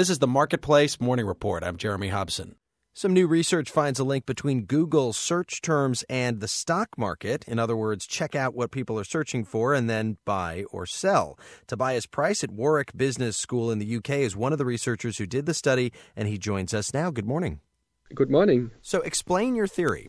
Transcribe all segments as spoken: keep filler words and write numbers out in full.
This is the Marketplace Morning Report. I'm Jeremy Hobson. Some new research finds a link between Google search terms and the stock market. In other words, check out what people are searching for and then buy or sell. Tobias Price at Warwick Business School in the U K is one of the researchers who did the study, and he joins us now. Good morning. Good morning. So explain your theory.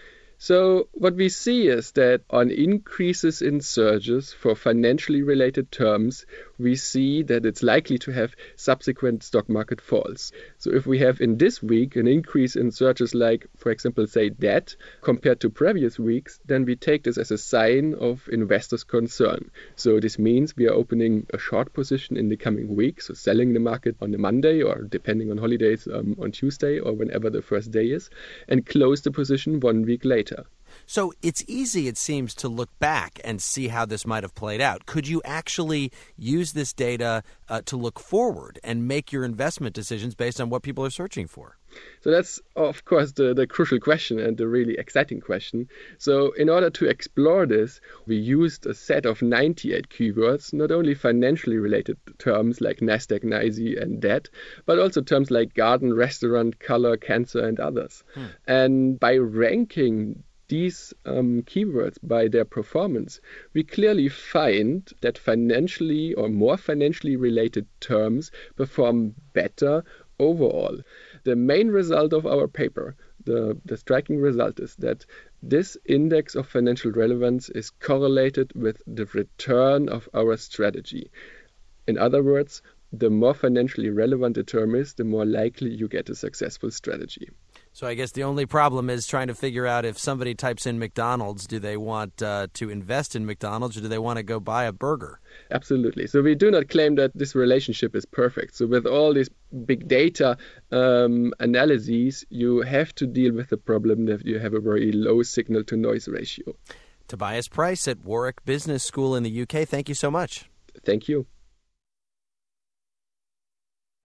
So what we see is that on increases in searches for financially related terms, we see that it's likely to have subsequent stock market falls. So if we have in this week an increase in searches like, for example, say debt compared to previous weeks, then we take this as a sign of investors' concern. So this means we are opening a short position in the coming week, so selling the market on the Monday or depending on holidays um, on Tuesday or whenever the first day is, and close the position one week later. So it's easy, it seems, to look back and see how this might have played out. Could you actually use this data uh, to look forward and make your investment decisions based on what people are searching for? So that's, of course, the, the crucial question and the really exciting question. So in order to explore this, we used a set of ninety-eight keywords, not only financially related terms like Nasdaq, NYSE, and debt, but also terms like garden, restaurant, color, cancer, and others. Hmm. And by ranking these um, keywords by their performance, we clearly find that financially or more financially related terms perform better overall. The main result of our paper, the, the striking result, is that this index of financial relevance is correlated with the return of our strategy. In other words, the more financially relevant a term is, the more likely you get a successful strategy. So I guess the only problem is trying to figure out if somebody types in McDonald's, do they want uh, to invest in McDonald's or do they want to go buy a burger? Absolutely. So we do not claim that this relationship is perfect. So with all these big data um, analyses, you have to deal with the problem that you have a very low signal-to-noise ratio. Tobias Price at Warwick Business School in the U K, thank you so much. Thank you.